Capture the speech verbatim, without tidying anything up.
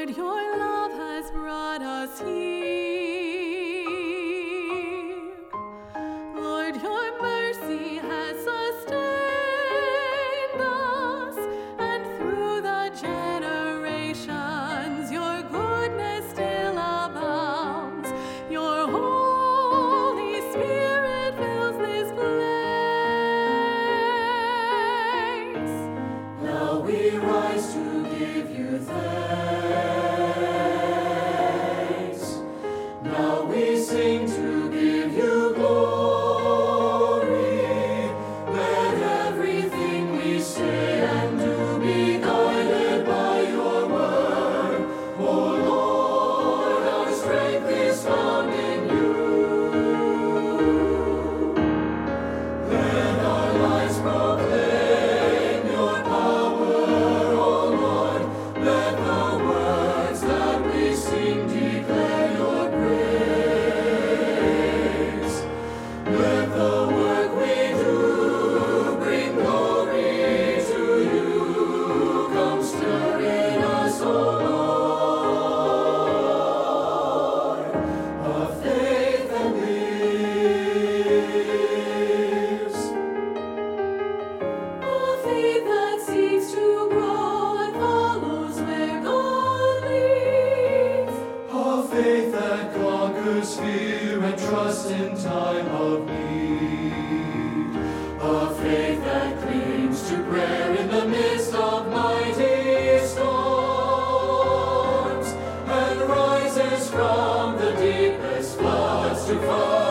Lord, your love has brought us here. Lord, your mercy has sustained us, and through the generations, your goodness still abounds. Your Holy Spirit fills this place. Now we rise to give you thanks. Now we sing to give you glory. Let everything we say and do be guided by your word. O Lord, our strength is found in you. Let our lives proclaim your power, O Lord. Let the words that we sing declare your praise. Let the work we do bring glory to you. Come stir in us, O Lord, a faith that lives, A faith that seeks to grow and follows where God leads. a faith that conquers fear and trust in time of need, a faith that clings to prayer in the midst of mighty storms, and rises from the deepest floods to fight